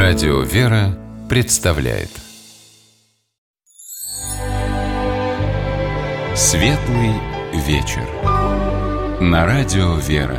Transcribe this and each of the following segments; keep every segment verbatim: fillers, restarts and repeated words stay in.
Радио «Вера» представляет Светлый вечер на Радио «Вера».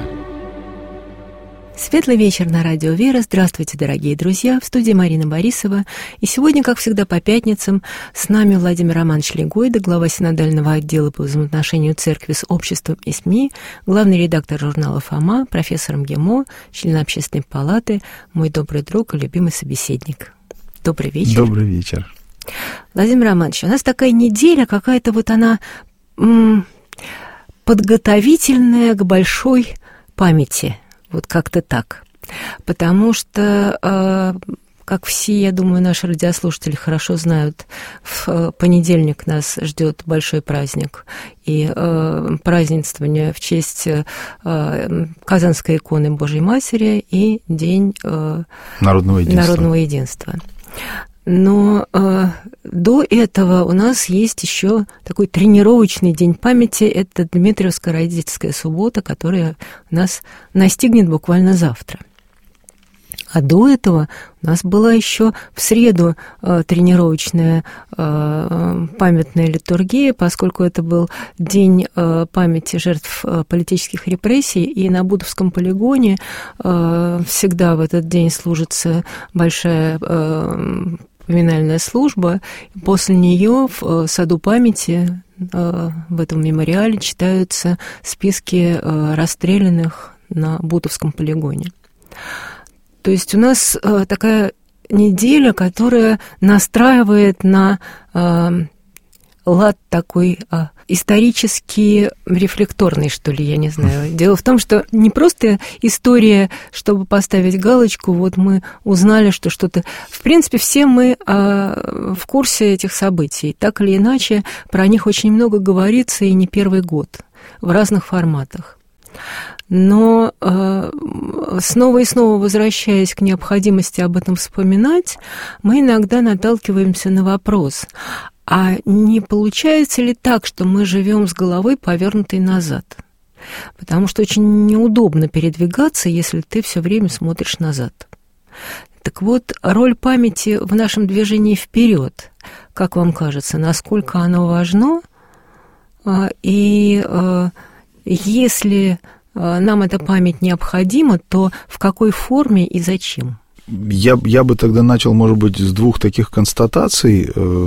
Светлый вечер на Радио «Вера». Здравствуйте, дорогие друзья. В студии Марина Борисова. И сегодня, как всегда, по пятницам с нами Владимир Романович Легойда, глава синодального отдела по взаимоотношению церкви с обществом и СМИ, главный редактор журнала «Фома», профессор МГИМО, член Общественной палаты, мой добрый друг и любимый собеседник. Добрый вечер. Добрый вечер. Владимир Романович, у нас такая неделя, какая-то вот она м- подготовительная к большой памяти. Вот как-то так. Потому что, э, как все, я думаю, наши радиослушатели хорошо знают, в понедельник нас ждет большой праздник. И э, празднествование в честь э, Казанской иконы Божьей Матери и День э, Народного единства. Народного единства. Но э, до этого у нас есть еще такой тренировочный день памяти. Это Дмитриевская родительская суббота, которая нас настигнет буквально завтра. А до этого у нас была еще в среду э, тренировочная э, памятная литургия, поскольку это был день э, памяти жертв э, политических репрессий, и на Бутовском полигоне э, всегда в этот день служится большая э, поминальная служба. После нее в саду памяти в этом мемориале читаются списки расстрелянных на Бутовском полигоне. То есть у нас такая неделя, которая настраивает на лад такой а, исторически рефлекторный, что ли, я не знаю. Дело в том, что не просто история, чтобы поставить галочку, вот мы узнали, что что-то... В принципе, все мы а, в курсе этих событий. Так или иначе, про них очень много говорится, и не первый год, в разных форматах. Но э, снова и снова возвращаясь к необходимости об этом вспоминать, мы иногда наталкиваемся на вопрос, а не получается ли так, что мы живем с головой повернутой назад? Потому что очень неудобно передвигаться, если ты все время смотришь назад. Так вот, роль памяти в нашем движении вперед, как вам кажется, насколько оно важно? И если нам эта память необходима, то в какой форме и зачем? Я, я бы тогда начал, может быть, с двух таких констатаций,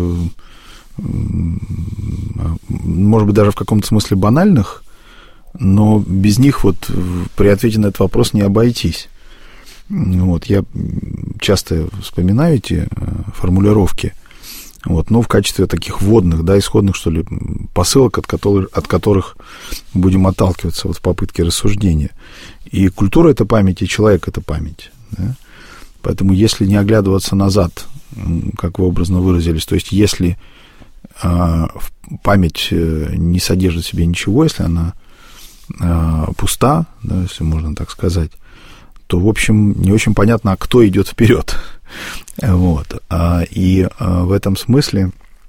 может быть, даже в каком-то смысле банальных, но без них вот при ответе на этот вопрос не обойтись. Вот, я часто вспоминаю эти формулировки, вот, но в качестве таких вводных, да, исходных, что ли, посылок, от которых, от которых будем отталкиваться вот в попытке рассуждения. И культура — это память, и человек — это память. Да? Поэтому если не оглядываться назад, как вы образно выразились, то есть если а, память не содержит в себе ничего, если она а, пуста, да, если можно так сказать, то, в общем, не очень понятно, а кто идет вперед. Вот. И в этом смысле,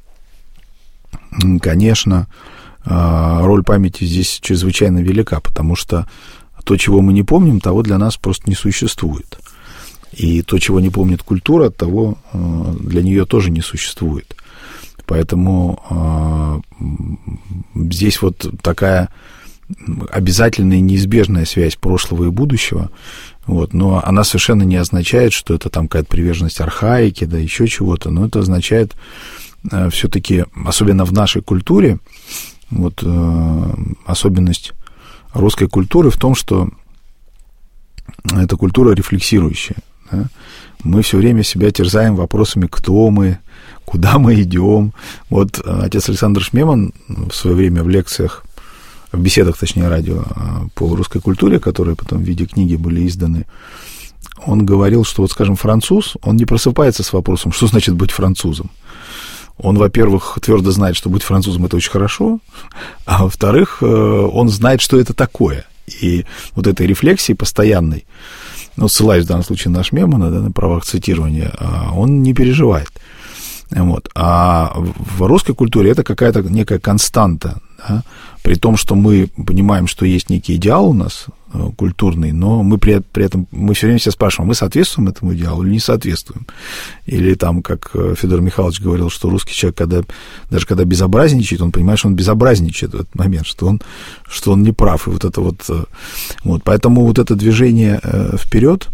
конечно, роль памяти здесь чрезвычайно велика, потому что то, чего мы не помним, того для нас просто не существует. И то, чего не помнит культура, того для нее тоже не существует. Поэтому здесь вот такая обязательная и неизбежная связь прошлого и будущего, вот, но она совершенно не означает, что это там какая-то приверженность архаике, да, еще чего-то, но это означает э, все-таки, особенно в нашей культуре, вот, э, особенность русской культуры в том, что это культура рефлексирующая. Да? Мы все время себя терзаем вопросами, кто мы, куда мы идем. Вот отец Александр Шмеман в свое время в лекциях, в беседах, точнее, радио по русской культуре, которые потом в виде книги были изданы, он говорил, что, вот, скажем, француз, он не просыпается с вопросом, что значит быть французом. Он, во-первых, твердо знает, что быть французом — это очень хорошо, а во-вторых, он знает, что это такое. И вот этой рефлексии постоянной, ну, ссылаюсь в данном случае на Шмемана, да, на правах цитирования, он не переживает. Вот. А в русской культуре это какая-то некая константа, да? При том, что мы понимаем, что есть некий идеал у нас культурный, но мы при, при этом, мы все время себя спрашиваем, мы соответствуем этому идеалу или не соответствуем? Или там, как Федор Михайлович говорил, что русский человек, когда, даже когда безобразничает, он понимает, что он безобразничает в этот момент, что он, что он не прав. И вот это вот, вот. Поэтому вот это движение вперед,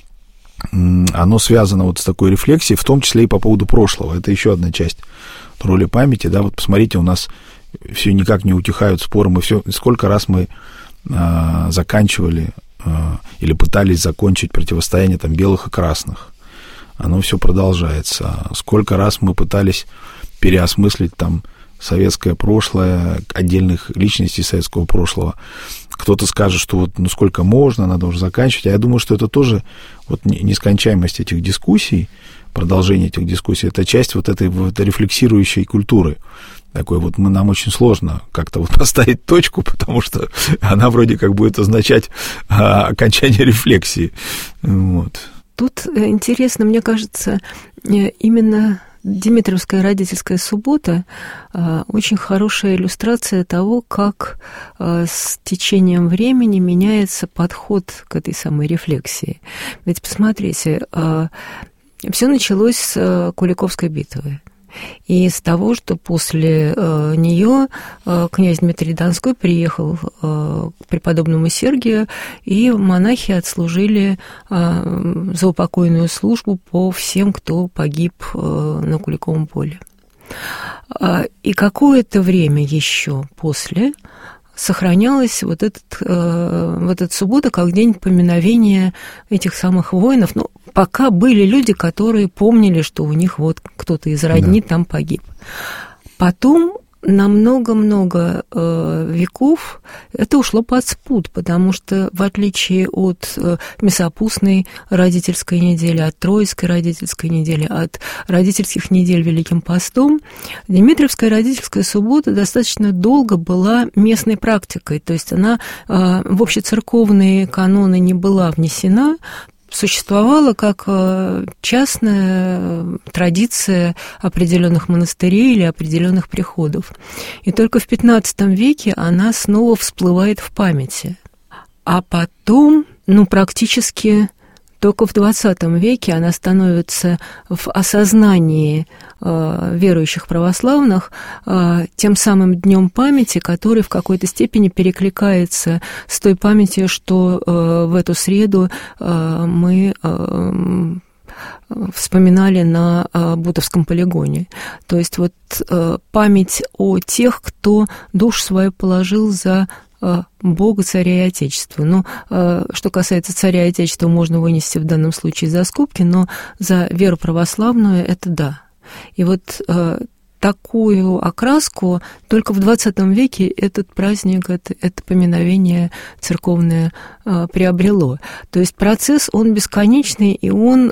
оно связано вот с такой рефлексией, в том числе и по поводу прошлого. Это еще одна часть роли памяти, да, вот посмотрите, у нас все никак не утихают споры, мы все, сколько раз мы а, заканчивали а, или пытались закончить противостояние там белых и красных, оно все продолжается. Сколько раз мы пытались переосмыслить там советское прошлое, отдельных личностей советского прошлого. Кто-то скажет, что вот ну сколько можно, надо уже заканчивать. А я думаю, что это тоже вот нескончаемость этих дискуссий, продолжение этих дискуссий, это часть вот этой вот рефлексирующей культуры. Такой вот мы, нам очень сложно как-то вот поставить точку, потому что она вроде как будет означать а, окончание рефлексии. Вот. Тут интересно, мне кажется, именно Димитровская родительская суббота очень хорошая иллюстрация того, как с течением времени меняется подход к этой самой рефлексии. Ведь посмотрите, все началось с Куликовской битвы. И с того, что после э, нее э, князь Дмитрий Донской приехал э, к преподобному Сергию, и монахи отслужили э, заупокойную службу по всем, кто погиб э, на Куликовом поле. Э, и какое-то время еще после сохранялась вот, этот, э, вот эта суббота как день поминовения этих самых воинов. Ну, пока были люди, которые помнили, что у них вот кто-то из родни да. там погиб. Потом на много-много э, веков это ушло под спут, потому что в отличие от э, мясопустной родительской недели, от Троицкой родительской недели, от родительских недель Великим постом, Димитровская родительская суббота достаточно долго была местной практикой, то есть она э, в общецерковные каноны не была внесена, существовала как частная традиция определенных монастырей или определенных приходов. И только в пятнадцатом веке она снова всплывает в памяти. А потом, ну, практически только в двадцатом веке она становится в осознании э, верующих православных э, тем самым днем памяти, который в какой-то степени перекликается с той памятью, что э, в эту среду э, мы э, вспоминали на э, Бутовском полигоне. То есть вот э, память о тех, кто душу свою положил за Бога, царя и Отечества. Но что касается царя и Отечества, можно вынести в данном случае за скобки, но за веру православную это да. И вот такую окраску только в двадцатом веке этот праздник, это, это поминовение церковное приобрело. То есть процесс, он бесконечный, и он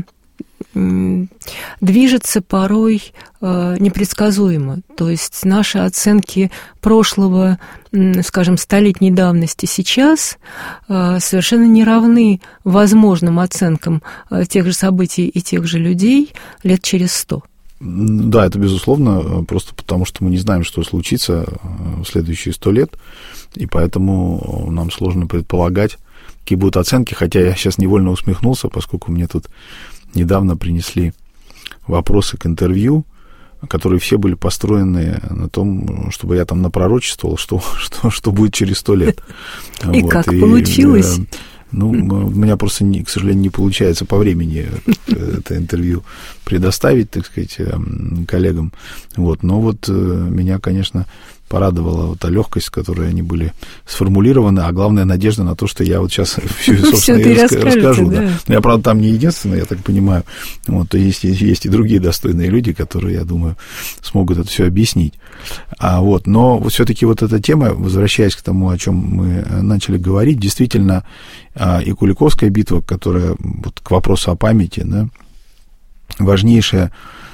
движется порой э, непредсказуемо. То есть наши оценки прошлого, скажем, столетней давности сейчас э, совершенно не равны возможным оценкам э, тех же событий и тех же людей лет через сто. Да, это безусловно, просто потому что мы не знаем, что случится в следующие сто лет, и поэтому нам сложно предполагать, какие будут оценки, хотя я сейчас невольно усмехнулся, поскольку мне тут недавно принесли вопросы к интервью, которые все были построены на том, чтобы я там напророчествовал, что, что, что будет через сто лет. И вот. Как и, получилось? Ну, у меня просто, к сожалению, не получается по времени это интервью предоставить, так сказать, коллегам. Вот. Но вот меня, конечно, порадовала вот та легкость, с которой они были сформулированы, а главное, надежда на то, что я вот сейчас все, собственно, и расскажу. Да. Да. Я, правда, там не единственный, я так понимаю. Вот, то есть, есть и другие достойные люди, которые, я думаю, смогут это все объяснить. А вот, но вот все-таки вот эта тема, возвращаясь к тому, о чем мы начали говорить, действительно, и Куликовская битва, которая вот к вопросу о памяти, да, важнейшая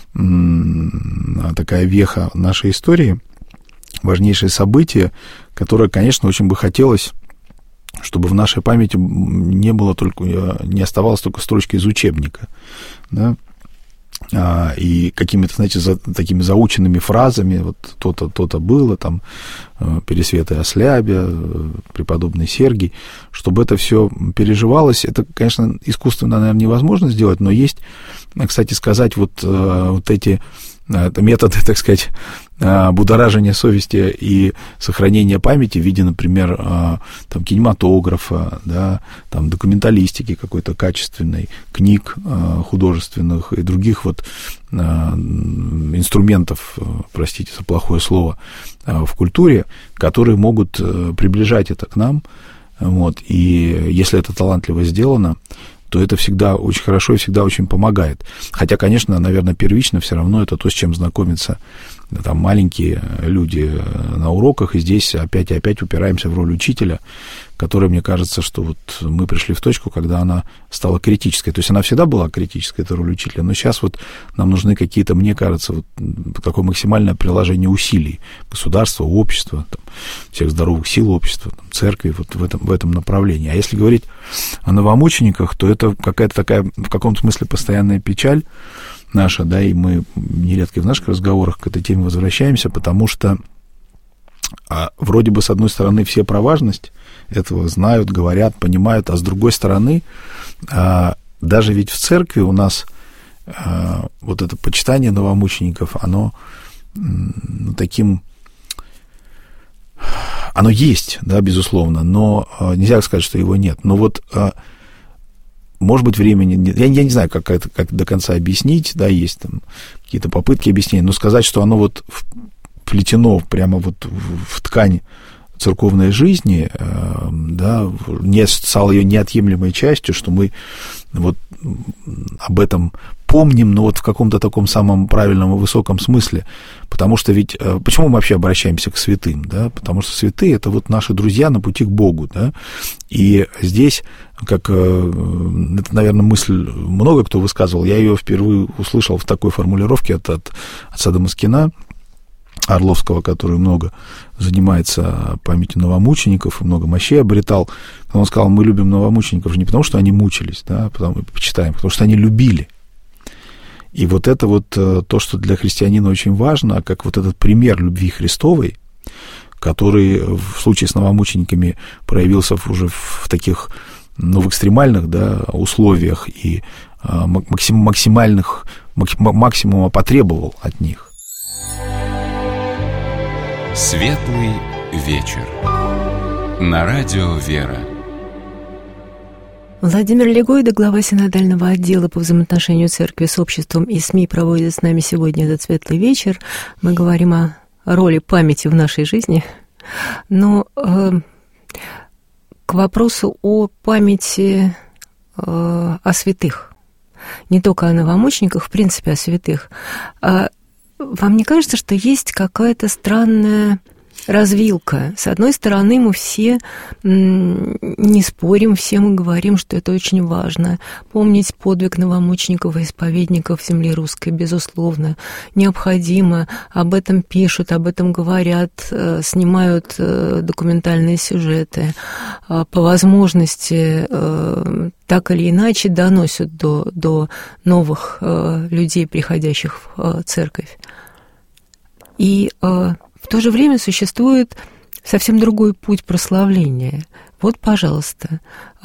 такая веха нашей истории, важнейшее событие, которое, конечно, очень бы хотелось, чтобы в нашей памяти не было только, не оставалось только строчка из учебника. Да? и какими-то, знаете, за, такими заученными фразами, вот то-то, то-то было, там, Пересвета Ослябя, преподобный Сергий, чтобы это все переживалось. Это, конечно, искусственно, наверное, невозможно сделать, но есть, кстати сказать, вот, вот эти методы, так сказать, будоражения совести и сохранения памяти в виде, например, там, кинематографа, да, там, документалистики какой-то качественной, книг художественных и других вот инструментов, простите за плохое слово, в культуре, которые могут приближать это к нам. Вот, и если это талантливо сделано, то это всегда очень хорошо и всегда очень помогает. Хотя, конечно, наверное, первично все равно это то, с чем знакомятся там маленькие люди на уроках, и здесь опять и опять упираемся в роль учителя, которая, мне кажется, что вот мы пришли в точку, когда она стала критической. То есть она всегда была критической, эта роль учителя, но сейчас вот нам нужны какие-то, мне кажется, вот такое максимальное приложение усилий государства, общества, там, всех здоровых сил общества, там, церкви, вот в этом, в этом направлении. А если говорить о новомучениках, то это какая-то такая, в каком-то смысле, постоянная печаль наша, да, и мы нередко в наших разговорах к этой теме возвращаемся, потому что а, вроде бы, с одной стороны, все про важность этого знают, говорят, понимают, а с другой стороны, а, даже ведь в церкви у нас а, вот это почитание новомучеников, оно ну, таким... Оно есть, да, безусловно, но а, нельзя сказать, что его нет. Но вот... А, может быть, времени нет. Я, я не знаю, как это как до конца объяснить, да, есть там какие-то попытки объяснения, но сказать, что оно вот вплетено прямо вот в, в ткань церковной жизни, э, да, не стало ее неотъемлемой частью, что мы вот об этом помним, но вот в каком-то таком самом правильном и высоком смысле, потому что ведь, почему мы вообще обращаемся к святым, да, потому что святые — это вот наши друзья на пути к Богу, да, и здесь, как, это, наверное, мысль много кто высказывал, я ее впервые услышал в такой формулировке от, от отца Дамаскина Орловского, который много занимается памятью новомучеников, много мощей обретал. Он сказал: мы любим новомучеников не потому, что они мучились, да, потому, почитаем, потому что они любили. И вот это вот то, что для христианина очень важно, как вот этот пример любви Христовой, который в случае с новомучениками проявился уже в таких, ну, в экстремальных, да, условиях и максим, максимальных, максимума потребовал от них. Светлый вечер. На радио «Вера». Владимир Легойда, глава синодального отдела по взаимоотношению церкви с обществом и СМИ, проводит с нами сегодня этот светлый вечер. Мы говорим о роли памяти в нашей жизни. Но э, к вопросу о памяти э, о святых, не только о новомучениках, в принципе, о святых. А вам не кажется, что есть какая-то странная развилка? С одной стороны, мы все не спорим, все мы говорим, что это очень важно. Помнить подвиг новомучеников и исповедников земли русской, безусловно, необходимо. Об этом пишут, об этом говорят, снимают документальные сюжеты. По возможности так или иначе доносят до, до новых людей, приходящих в церковь. И в то же время существует совсем другой путь прославления. Вот, пожалуйста,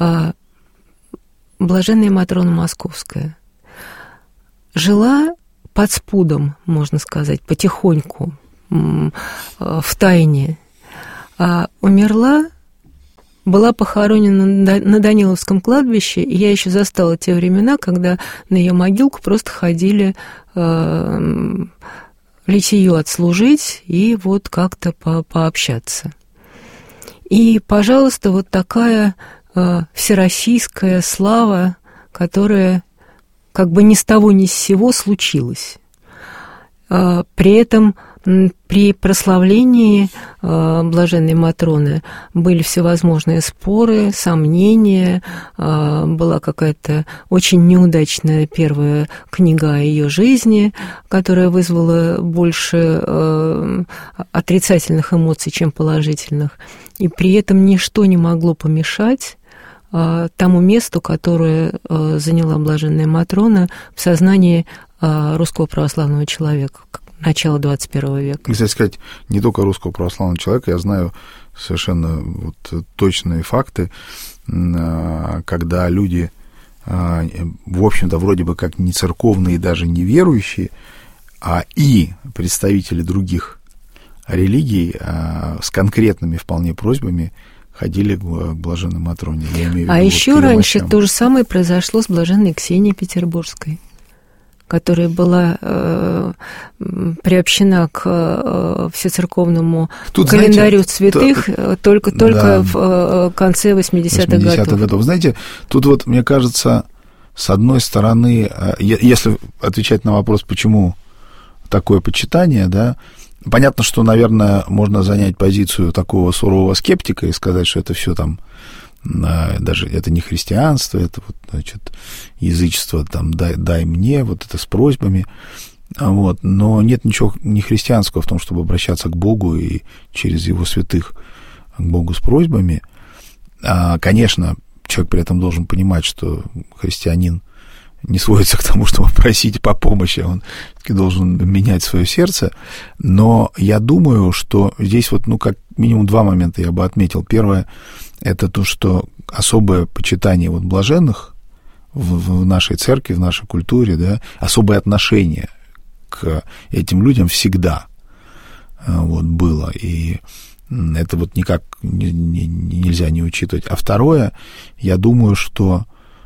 блаженная Матрона Московская жила под спудом, можно сказать, потихоньку, в тайне, а умерла, была похоронена на Даниловском кладбище, и я еще застала те времена, когда на ее могилку просто ходили литию отслужить и вот как-то по пообщаться. И, пожалуйста, вот такая э, всероссийская слава, которая как бы ни с того ни с сего случилась. Э, при этом при прославлении э, блаженной Матроны были всевозможные споры, сомнения, э, была какая-то очень неудачная первая книга о ее жизни, которая вызвала больше э, отрицательных эмоций, чем положительных, и при этом ничто не могло помешать э, тому месту, которое э, заняла блаженная Матрона в сознании русского православного человека, начала двадцать первого века. Кстати сказать, не только русского православного человека, я знаю совершенно вот точные факты, когда люди, в общем-то, вроде бы как не церковные, даже не верующие, а и представители других религий с конкретными вполне просьбами ходили к блаженной Матроне. Я имею в виду, а вот еще раньше мощам. То же самое произошло с блаженной Ксенией Петербургской, которая была э, приобщена к э, всецерковному Тут, календарю знаете, святых то, только, только да, в э, конце восьмидесятых годов. годов. Знаете, тут вот, мне кажется, с одной стороны, если отвечать на вопрос, почему такое почитание, да, понятно, что, наверное, можно занять позицию такого сурового скептика и сказать, что это все там, даже это не христианство, это вот, значит, язычество, там, дай, дай мне, вот это с просьбами, вот, но нет ничего не христианского в том, чтобы обращаться к Богу и через его святых к Богу с просьбами. Конечно, человек при этом должен понимать, что христианин не сводится к тому, чтобы просить по помощи, он должен менять свое сердце, но я думаю, что здесь вот, ну, как минимум два момента я бы отметил. Первое, это то, что особое почитание вот блаженных в, в нашей церкви, в нашей культуре, да, особое отношение к этим людям всегда вот было, и это вот никак не, не, нельзя не учитывать. А второе, я думаю, что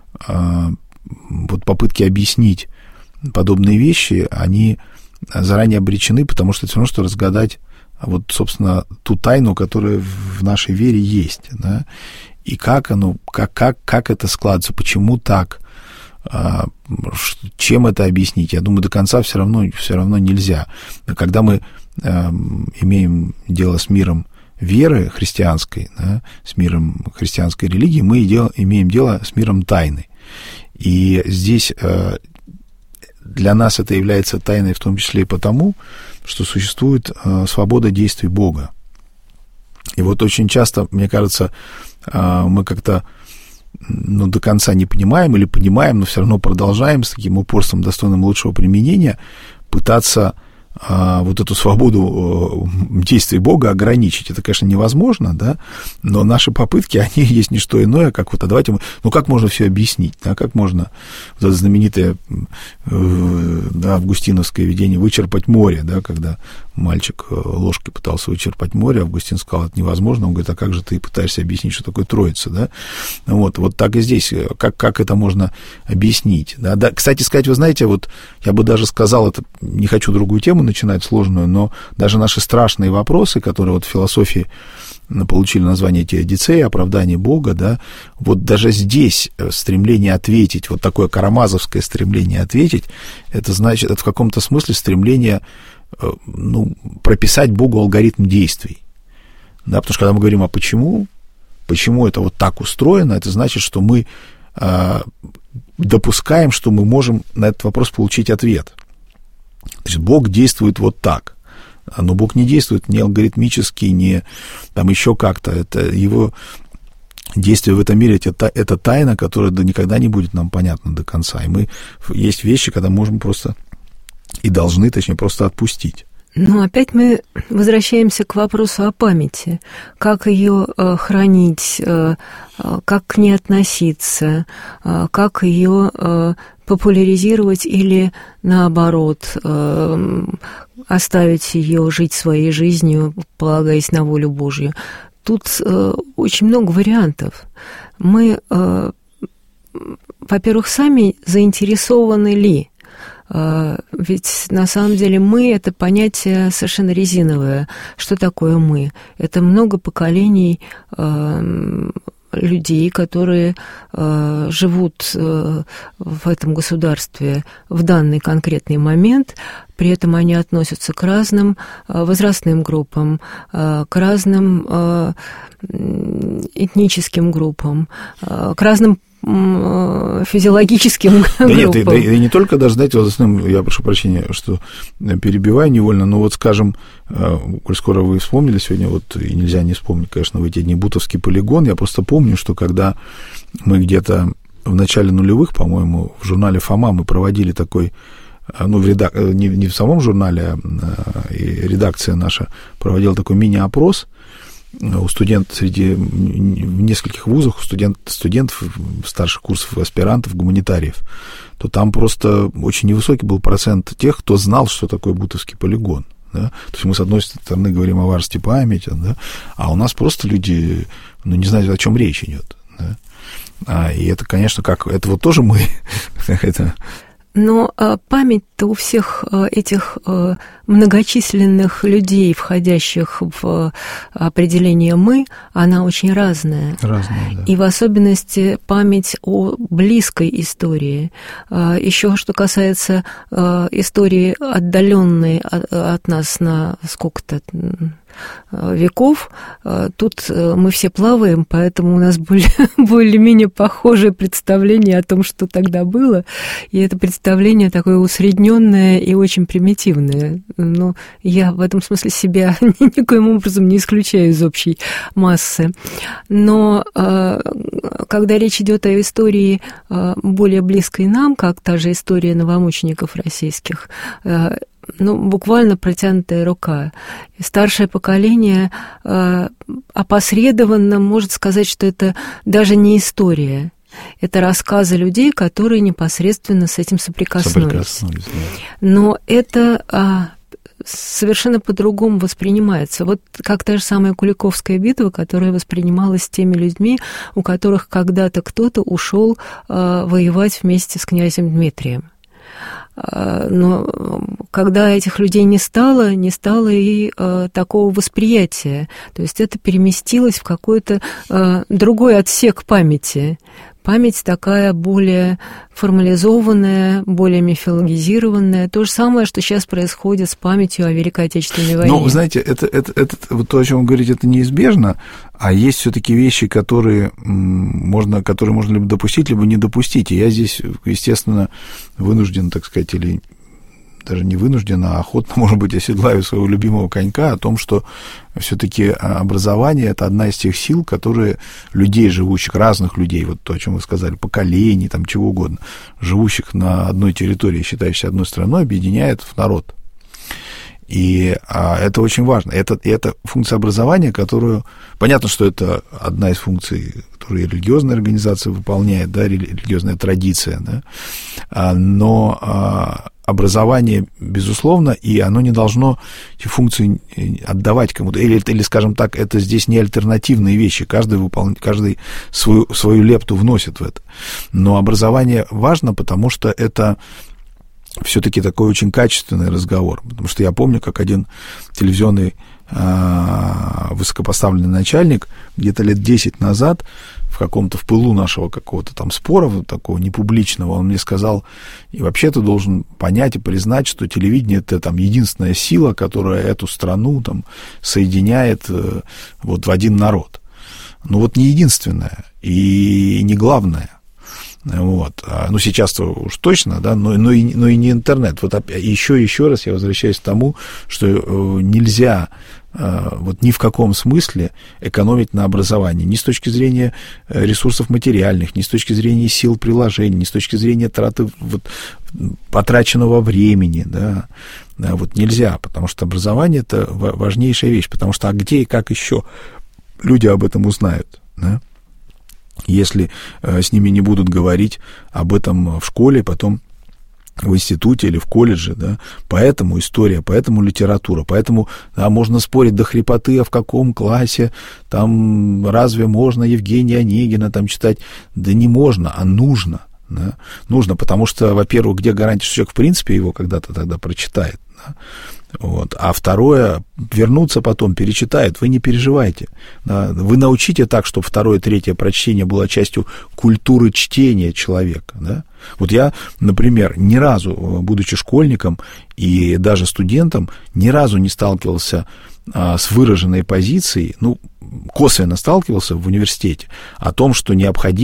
вот попытки объяснить подобные вещи, они заранее обречены, потому что это все равно, что разгадать вот, собственно, ту тайну, которая в нашей вере есть, да, и как оно, как, как, как это складывается, почему так, чем это объяснить, я думаю, до конца все равно, все равно нельзя. Когда мы имеем дело с миром веры христианской, да, с миром христианской религии, мы имеем дело с миром тайны. И здесь для нас это является тайной в том числе и потому, что существует свобода действий Бога. И вот очень часто, мне кажется, мы как-то, ну, до конца не понимаем или понимаем, но все равно продолжаем с таким упорством, достойным лучшего применения, пытаться вот эту свободу действий Бога ограничить. Это, конечно, невозможно, да, но наши попытки, они есть не что иное, как вот, а давайте мы, ну, как можно все объяснить, да, как можно вот это знаменитое, да, августиновское видение «вычерпать море», да, когда мальчик ложкой пытался вычерпать море, Августин сказал, это невозможно, он говорит, а как же ты пытаешься объяснить, что такое Троица, да, вот, вот так и здесь, как, как это можно объяснить, да, да, кстати сказать, вы знаете, вот, я бы даже сказал, это, не хочу другую тему начинать сложную, но даже наши страшные вопросы, которые вот в философии получили название теодицея, оправдание Бога, да, вот даже здесь стремление ответить, вот такое карамазовское стремление ответить, это значит, это в каком-то смысле стремление, ну, прописать Богу алгоритм действий, да, потому что когда мы говорим, а почему, почему это вот так устроено, это значит, что мы э, допускаем, что мы можем на этот вопрос получить ответ. То есть Бог действует вот так, но Бог не действует ни алгоритмически, ни там еще как-то, это его действие в этом мире, это, это тайна, которая никогда не будет нам понятна до конца, и мы, есть вещи, когда можем просто и должны, точнее, просто отпустить. Ну, опять мы возвращаемся к вопросу о памяти. Как ее э, хранить, э, как к ней относиться, э, как ее э, популяризировать или, наоборот, э, оставить ее жить своей жизнью, полагаясь на волю Божью. Тут э, очень много вариантов. Мы, э, во-первых, сами заинтересованы ли? Ведь на самом деле мы — это понятие совершенно резиновое. Что такое мы? Это много поколений э, людей, которые э, живут э, в этом государстве в данный конкретный момент, при этом они относятся к разным э, возрастным группам, э, к разным э, этническим группам, э, к разным физиологическим да группам. Нет, и, да, и не только даже, знаете, вот основным, я прошу прощения, что перебиваю невольно, но вот, скажем, коль скоро вы вспомнили сегодня, вот и нельзя не вспомнить, конечно, в эти дни Бутовский полигон, я просто помню, что когда мы где-то в начале нулевых, по-моему, в журнале «Фома» мы проводили такой ну, в редак... не, не в самом журнале, а редакция наша проводила такой мини-опрос у студентов среди, в нескольких вузах, у студент, студентов старших курсов, аспирантов, гуманитариев, то там просто очень невысокий был процент тех, кто знал, что такое Бутовский полигон. Да? То есть мы, с одной стороны, говорим о важности памяти, да? А у нас просто люди, ну, не знают, о чем речь идет. Да? А, и это, конечно, как... Это вот тоже мы... это... Но а, память-то у всех а, этих а, многочисленных людей, входящих в определение «мы», она очень разная. Разная, да. И в особенности память о близкой истории. А, еще что касается а, истории, отдаленной от, от нас на сколько-то веков, тут мы все плаваем, поэтому у нас более, более-менее похожее представление о том, что тогда было, и это представление такое усредненное и очень примитивное. Но я в этом смысле себя никоим образом не исключаю из общей массы. Но когда речь идет о истории более близкой нам, как та же история новомучеников российских, ну, буквально протянутая рука. Старшее поколение э, опосредованно может сказать, что это даже не история. Это рассказы людей, которые непосредственно с этим соприкоснулись. соприкоснулись да. Но это а, совершенно по-другому воспринимается. Вот как та же самая Куликовская битва, которая воспринималась теми людьми, у которых когда-то кто-то ушел а, воевать вместе с князем Дмитрием. Но когда этих людей не стало, не стало и э, такого восприятия. То есть это переместилось в какой-то э, другой отсек памяти. Память такая более формализованная, более мифологизированная. То же самое, что сейчас происходит с памятью о Великой Отечественной войне. Ну, вы знаете, это, это, это, вот то, о чем вы говорите, это неизбежно, а есть все-таки вещи, которые можно, которые можно либо допустить, либо не допустить. И я здесь, естественно, вынужден, так сказать, или даже не вынужден, а охотно, может быть, оседлаю своего любимого конька о том, что все-таки образование – это одна из тех сил, которые людей, живущих, разных людей, вот то, о чем вы сказали, поколений, там, чего угодно, живущих на одной территории, считающихся одной страной, объединяет в народ. И а, это очень важно. Это, это функция образования, которую... Понятно, что это одна из функций, которую религиозная организация выполняет, да, религиозная традиция, да, а, но а, образование, безусловно, и оно не должно эти функции отдавать кому-то. Или, или скажем так, это здесь не альтернативные вещи. Каждый, выпол... Каждый свою, свою лепту вносит в это. Но образование важно, потому что это... все-таки такой очень качественный разговор. Потому что я помню, как один телевизионный э, высокопоставленный начальник где-то лет десять назад в каком-то, в пылу нашего какого-то там спора, вот такого непубличного, он мне сказал, и вообще ты должен понять и признать, что телевидение — это там единственная сила, которая эту страну там соединяет э, вот в один народ. Ну вот не единственная и не главная. Вот. Ну, сейчас-то уж точно, да, но, но, и, но и не интернет. Вот еще и еще раз я возвращаюсь к тому, что нельзя вот ни в каком смысле экономить на образовании, ни с точки зрения ресурсов материальных, ни с точки зрения сил приложений, ни с точки зрения траты вот, потраченного времени, да, да, вот нельзя, потому что образование — это важнейшая вещь, потому что а где и как еще люди об этом узнают, да? Если э, с ними не будут говорить об этом в школе, потом в институте или в колледже, да, поэтому история, поэтому литература, поэтому, да, можно спорить до хрипоты, а в каком классе, там, разве можно Евгения Онегина там читать, да не можно, а нужно, да? Нужно, потому что, во-первых, где гарантия, что человек в принципе его когда-то тогда прочитает, да? Вот. А второе, вернуться потом, перечитает, вы не переживайте. Да? Вы научите так, чтобы второе, третье прочтение было частью культуры чтения человека. Да? Вот я, например, ни разу, будучи школьником и даже студентом, ни разу не сталкивался а, с выраженной позицией, ну, косвенно сталкивался в университете, о том, что необходимо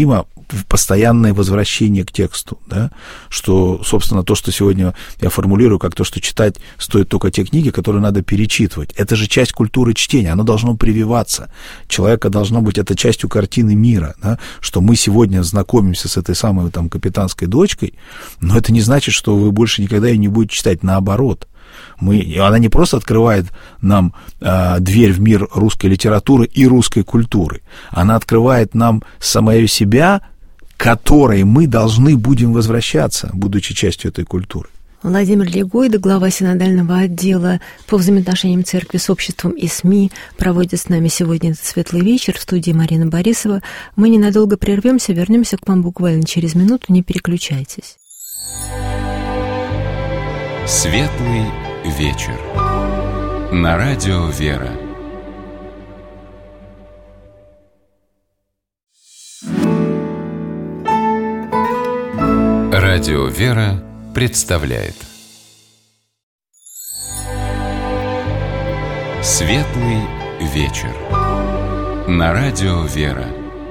постоянное возвращение к тексту, да, что, собственно, то, что сегодня я формулирую, как то, что читать стоит только те книги, которые надо перечитывать. Это же часть культуры чтения, оно должно прививаться. Человека должно быть это частью картины мира, да, что мы сегодня знакомимся с этой самой там капитанской дочкой, но это не значит, что вы больше никогда ее не будете читать, наоборот. Мы, она не просто открывает нам э, дверь в мир русской литературы и русской культуры, она открывает нам самое себя, к которой мы должны будем возвращаться, будучи частью этой культуры. Владимир Легойда, глава синодального отдела по взаимоотношениям церкви с обществом и СМИ, проводит с нами сегодня этот светлый вечер. В студии Марина Борисова. Мы ненадолго прервемся, вернемся к вам буквально через минуту, не переключайтесь. Светлый вечер. На радио «Вера». Радио «Вера» представляет Светлый вечер. На радио «Вера».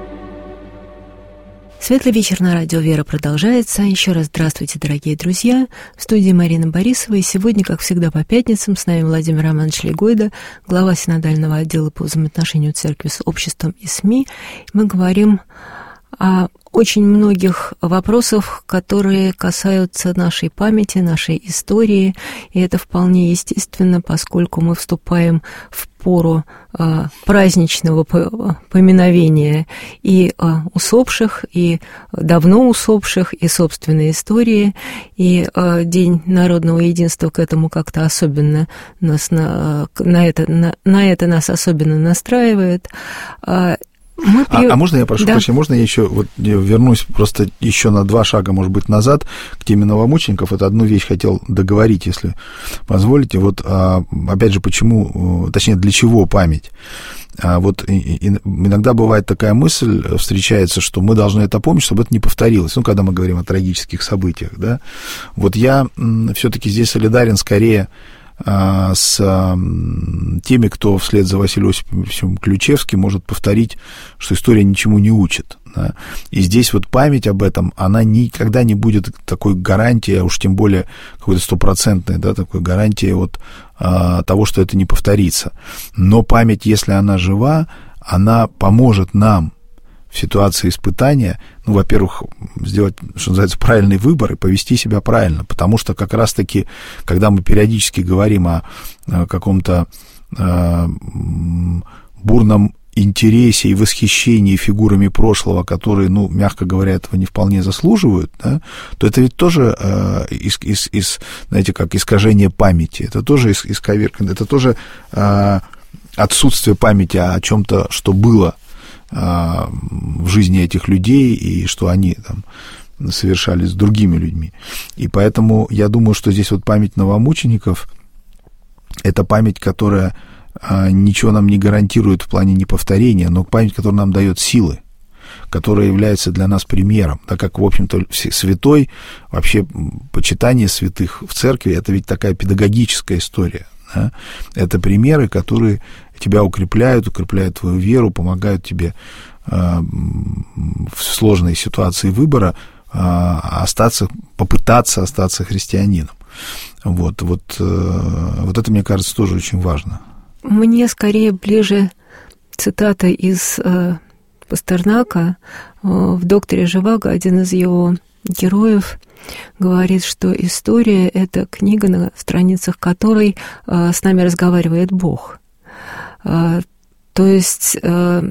Светлый вечер на радио «Вера» продолжается. Еще раз здравствуйте, дорогие друзья. В студии Марина Борисова. И сегодня, как всегда, по пятницам с нами Владимир Романович Легойда, глава синодального отдела по взаимоотношению церкви с обществом и СМИ. Мы говорим о очень многих вопросах, которые касаются нашей памяти, нашей истории. И это вполне естественно, поскольку мы вступаем в пору э, праздничного поминовения и э, усопших, и давно усопших, и собственной истории. И э, День народного единства к этому как-то особенно нас на, на, это, на, на это нас особенно настраивает. Мы при... а, а можно я прошу да. прощения, можно я еще вот вернусь просто еще на два шага, может быть, назад к теме новомучеников? Это одну вещь хотел договорить, если позволите. Вот опять же, почему, точнее, для чего память? Вот иногда бывает такая мысль, встречается, что мы должны это помнить, чтобы это не повторилось. Ну, когда мы говорим о трагических событиях, да. Вот я все-таки здесь солидарен скорее с теми, кто вслед за Василием Осиповичем Ключевским может повторить, что история ничему не учит. Да? И здесь вот память об этом, она никогда не будет такой гарантией, а уж тем более какой-то стопроцентной, да, такой гарантией от а, того, что это не повторится. Но память, если она жива, она поможет нам в ситуации испытания, ну, во-первых, сделать, что называется, правильный выбор и повести себя правильно, потому что как раз-таки, когда мы периодически говорим о, о каком-то э, бурном интересе и восхищении фигурами прошлого, которые, ну, мягко говоря, этого не вполне заслуживают, да, то это ведь тоже э, из, из, из, знаете, как искажение памяти, это тоже из, исковерканное, это тоже э, отсутствие памяти о чем-то, что было в жизни этих людей, и что они там совершали с другими людьми. И поэтому я думаю, что здесь вот память новомучеников — это память, которая ничего нам не гарантирует в плане неповторения, но память, которая нам дает силы, которая является для нас примером, так как, в общем-то, святой, вообще почитание святых в церкви — это ведь такая педагогическая история. Да? Это примеры, которые тебя укрепляют, укрепляют твою веру, помогают тебе э, в сложной ситуации выбора э, остаться, попытаться остаться христианином. Вот, вот, э, вот это, мне кажется, тоже очень важно. Мне скорее ближе цитата из э, Пастернака. В «Докторе Живаго» один из его героев говорит, что история — это книга, на страницах которой э, с нами разговаривает Бог. Э, то есть э,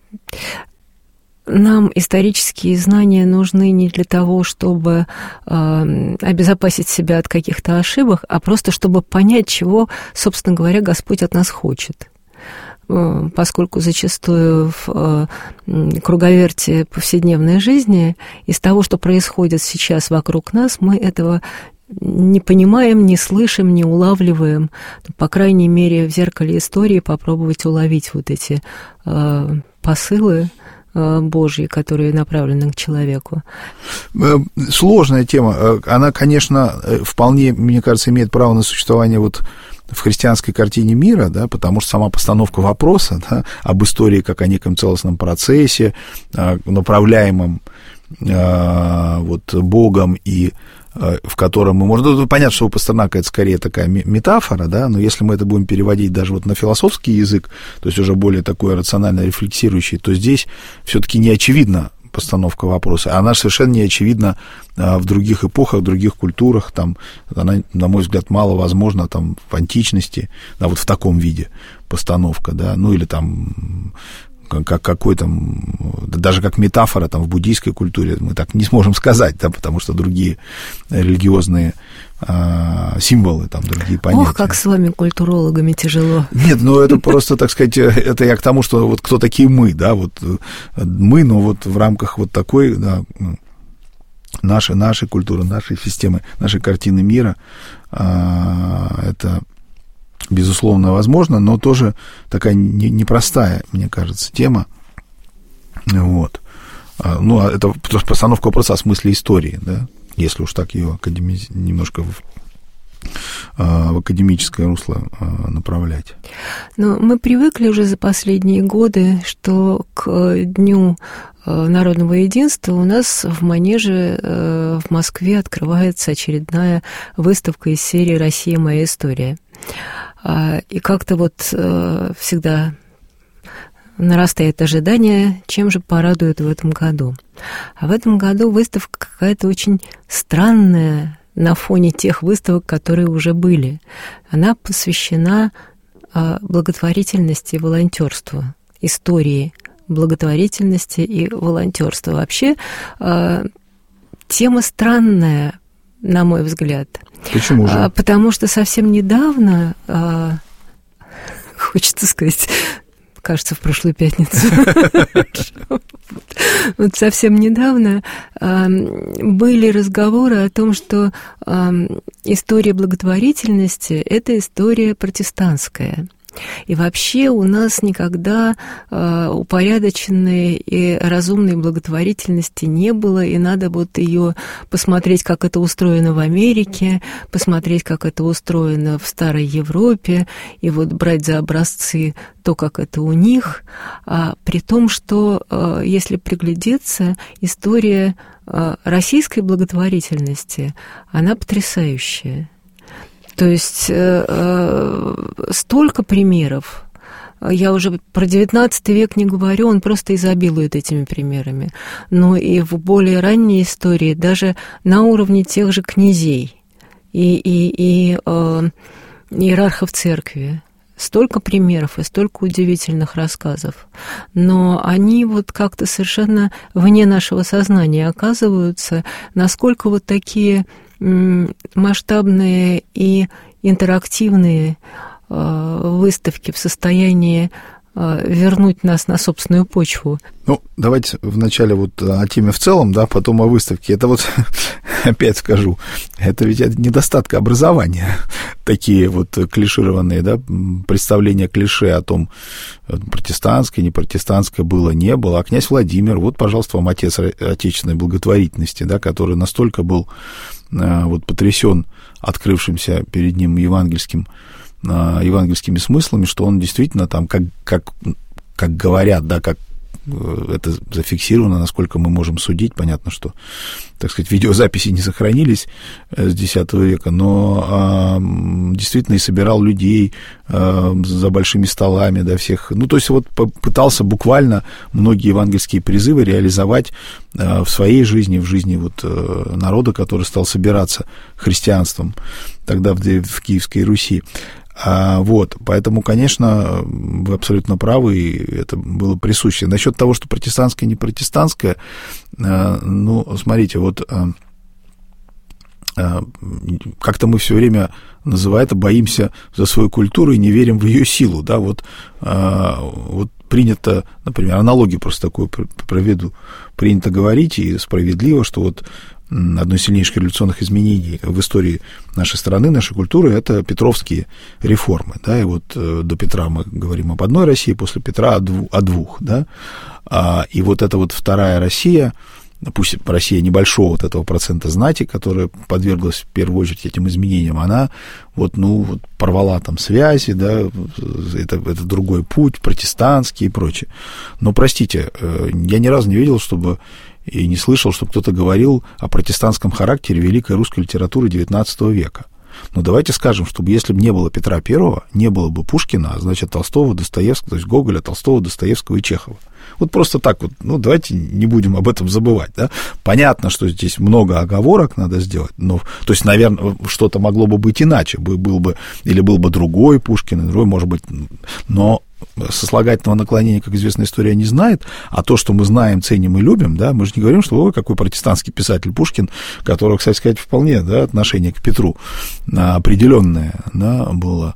нам исторические знания нужны не для того, чтобы э, обезопасить себя от каких-то ошибок, а просто чтобы понять, чего, собственно говоря, Господь от нас хочет. Поскольку зачастую в круговерте повседневной жизни из того, что происходит сейчас вокруг нас, мы этого не понимаем, не слышим, не улавливаем. По крайней мере, в зеркале истории попробовать уловить вот эти посылы Божьи, которые направлены к человеку. Сложная тема. Она, конечно, вполне, мне кажется, имеет право на существование вот в христианской картине мира, да, потому что сама постановка вопроса, да, об истории как о неком целостном процессе, направляемом вот, Богом, и в котором мы можем... Ну, понятно, что у Пастернака это скорее такая метафора, да, но если мы это будем переводить даже вот на философский язык, то есть уже более такой рационально рефлексирующий, то здесь все-таки не очевидна постановка вопроса. Она совершенно не очевидна в других эпохах, в других культурах. Там, она, на мой взгляд, мало возможна там, в античности, да, вот в таком виде постановка, да, ну или там... как какой там, даже как метафора там в буддийской культуре, мы так не сможем сказать, да, потому что другие религиозные а, символы, там другие понятия. Ох, как с вами, культурологами, тяжело. Нет, ну это просто, так сказать, это я к тому, что вот кто такие мы, да, вот мы, но вот в рамках вот такой, да, нашей, нашей культуры, нашей системы, нашей картины мира, а, это... безусловно, возможно, но тоже такая непростая, мне кажется, тема. Вот. Ну, это постановка вопроса о смысле истории, да, если уж так ее академи... немножко в... в академическое русло направлять. Но мы привыкли уже за последние годы, что к Дню народного единства у нас в Манеже в Москве открывается очередная выставка из серии «Россия. Моя история». И как-то вот всегда нарастает ожидание, чем же порадуют в этом году. А в этом году выставка какая-то очень странная на фоне тех выставок, которые уже были. Она посвящена благотворительности и волонтерству, истории благотворительности и волонтерства. Вообще тема странная, на мой взгляд. Почему же? А, потому что совсем недавно, а, хочется сказать, кажется, в прошлую пятницу, вот совсем недавно а, были разговоры о том, что а, история благотворительности – это история протестантская. И вообще у нас никогда э, упорядоченной и разумной благотворительности не было, и надо вот ее посмотреть, как это устроено в Америке, посмотреть, как это устроено в Старой Европе, и вот брать за образцы то, как это у них, а, при том, что, э, если приглядеться, история э, российской благотворительности, она потрясающая. То есть э, э, столько примеров. Я уже про девятнадцатый век не говорю, он просто изобилует этими примерами. Но и в более ранней истории, даже на уровне тех же князей и, и, и э, иерархов церкви, столько примеров и столько удивительных рассказов. Но они вот как-то совершенно вне нашего сознания оказываются, насколько вот такие масштабные и интерактивные э, выставки в состоянии э, вернуть нас на собственную почву. Ну, давайте вначале вот о теме в целом, да, потом о выставке. Это вот, опять скажу, это ведь от недостатка образования. Такие вот клишированные, да, представления клише о том, протестантское, не протестантское было, не было. А князь Владимир, вот, пожалуйста, вам отец отечественной благотворительности, да, который настолько был вот потрясен открывшимся перед ним евангельским, евангельскими смыслами, что он действительно там, как, как, как говорят, да, как это зафиксировано, насколько мы можем судить. Понятно, что, так сказать, видеозаписи не сохранились с десятого века, но а, действительно и собирал людей а, за большими столами, да, всех. Ну, то есть вот пытался буквально многие евангельские призывы реализовать а, в своей жизни, в жизни вот а, народа, который стал собираться христианством тогда в, в Киевской Руси. А, вот, поэтому, конечно, вы абсолютно правы, и это было присуще. Насчет того, что протестантское, не протестантское, а, ну, смотрите, вот а, а, как-то мы все время, называя это, боимся за свою культуру и не верим в ее силу, да, вот, а, вот принято, например, аналогию просто такую проведу, принято говорить, и справедливо, что вот одно из сильнейших революционных изменений в истории нашей страны, нашей культуры, это петровские реформы, да, и вот до Петра мы говорим об одной России, после Петра о двух, о двух, да, а, и вот эта вот вторая Россия, пусть Россия небольшого вот этого процента знати, которая подверглась в первую очередь этим изменениям, она вот, ну, вот порвала там связи, да, это, это другой путь, протестантский и прочее. Но, простите, я ни разу не видел, чтобы и не слышал, чтобы кто-то говорил о протестантском характере великой русской литературы девятнадцатого века. Но давайте скажем, чтобы если бы не было Петра Первого, не было бы Пушкина, а значит Толстого, Достоевского, то есть Гоголя, Толстого, Достоевского и Чехова. Вот просто так вот, ну, давайте не будем об этом забывать, да. Понятно, что здесь много оговорок надо сделать, но, то есть, наверное, что-то могло бы быть иначе, был бы, или был бы другой Пушкин, другой, может быть, но сослагательного наклонения, как известная история, не знает, а то, что мы знаем, ценим и любим, да, мы же не говорим, что ой, какой протестантский писатель Пушкин, которого, кстати сказать, вполне, да, отношение к Петру определенное, да, было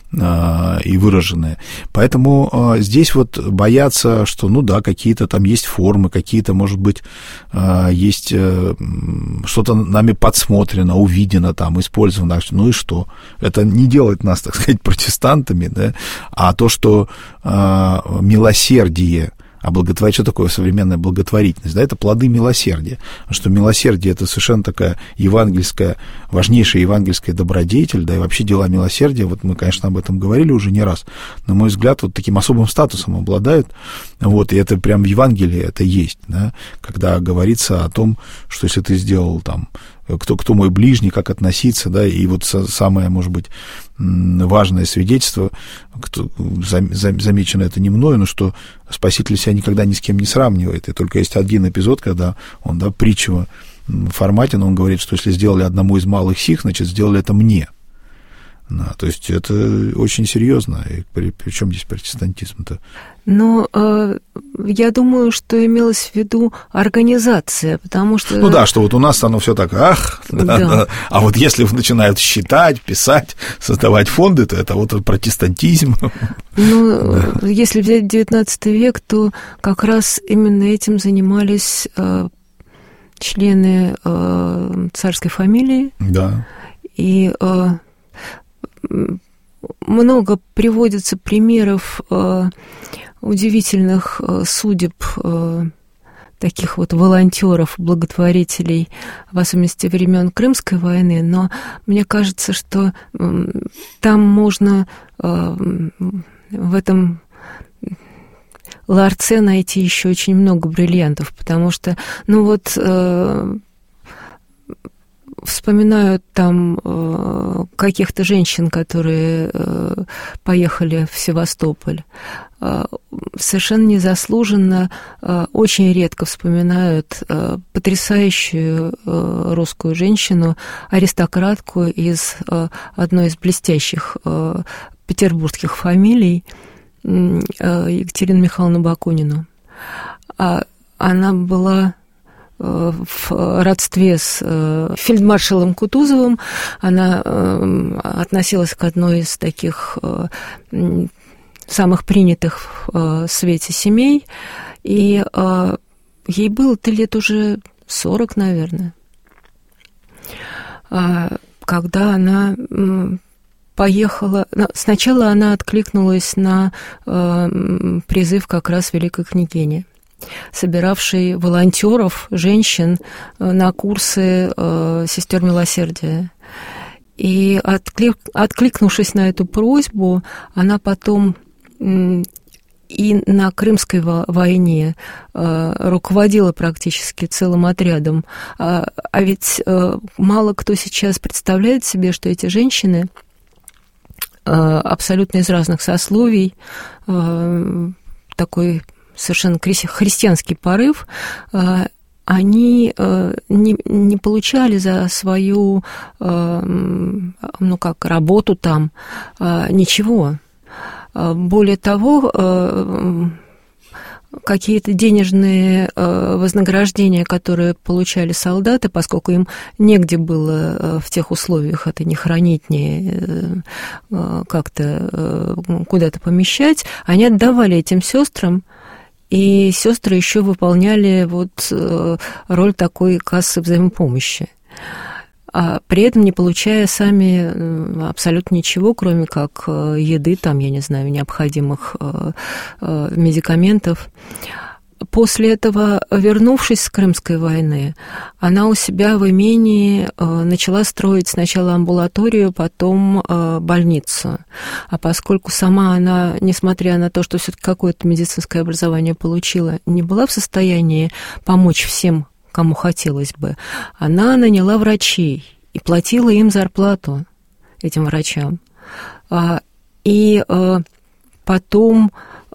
и выраженное. Поэтому здесь вот боятся, что, ну да, какие-то там есть формы, какие-то, может быть, есть что-то нами подсмотрено, увидено там, использовано, ну и что? Это не делает нас, так сказать, протестантами, да, а то, что милосердие, а благотворительность, что такое современная благотворительность? Да, это плоды милосердия. Что милосердие — это совершенно такая евангельская, важнейшая евангельская добродетель, да, и вообще дела милосердия, вот мы, конечно, об этом говорили уже не раз, на мой взгляд, вот таким особым статусом обладают, вот, и это прям в Евангелии это есть, да, когда говорится о том, что если ты сделал там, кто, кто мой ближний, как относиться, да, и вот самое, может быть, важное свидетельство, кто, замечено это не мною, но что Спаситель себя никогда ни с кем не сравнивает, и только есть один эпизод, когда он, да, притча в формате, но он говорит, что если сделали одному из малых сих, значит, сделали это мне. Да, то есть это очень серьезно. И при, при чем здесь протестантизм-то? Но э, я думаю, что имелось в виду организация, потому что... Ну да, что вот у нас оно все так, ах, да, да. Да. А вот если начинают считать, писать, создавать фонды, то это вот протестантизм. Ну, да. Если взять девятнадцатый век, то как раз именно этим занимались э, члены э, царской фамилии. Да. И... Э, много приводится примеров э, удивительных э, судеб э, таких вот волонтеров, благотворителей, в особенности времен Крымской войны, но мне кажется, что э, там можно э, в этом ларце найти еще очень много бриллиантов, потому что, ну вот... Э, вспоминают там э, каких-то женщин, которые э, поехали в Севастополь. Э, совершенно незаслуженно, э, очень редко вспоминают э, потрясающую э, русскую женщину, аристократку из э, одной из блестящих э, петербургских фамилий, э, Екатерину Михайловну Бакунину. А она была... в родстве с фельдмаршалом Кутузовым. Она относилась к одной из таких самых принятых в свете семей, и ей было-то лет уже сорок, наверное, когда она поехала... Сначала она откликнулась на призыв как раз великой княгини, собиравший волонтеров, женщин на курсы э, сестер милосердия. И отклик, откликнувшись на эту просьбу, она потом м, и на Крымской войне э, руководила практически целым отрядом. А, а ведь э, мало кто сейчас представляет себе, что эти женщины э, абсолютно из разных сословий, э, такой совершенно христианский порыв, они не, не получали за свою, ну как, работу там ничего. Более того, какие-то денежные вознаграждения, которые получали солдаты, поскольку им негде было в тех условиях это не хранить, не как-то куда-то помещать, они отдавали этим сестрам. И сестры еще выполняли вот роль такой кассы взаимопомощи, а при этом не получая сами абсолютно ничего, кроме как еды, там, я не знаю, необходимых медикаментов. после этого, вернувшись с Крымской войны, она у себя в имении начала строить сначала амбулаторию, потом больницу. А поскольку сама она, несмотря на то, что все-таки какое-то медицинское образование получила, не была в состоянии помочь всем, кому хотелось бы, она наняла врачей и платила им зарплату, этим врачам. И потом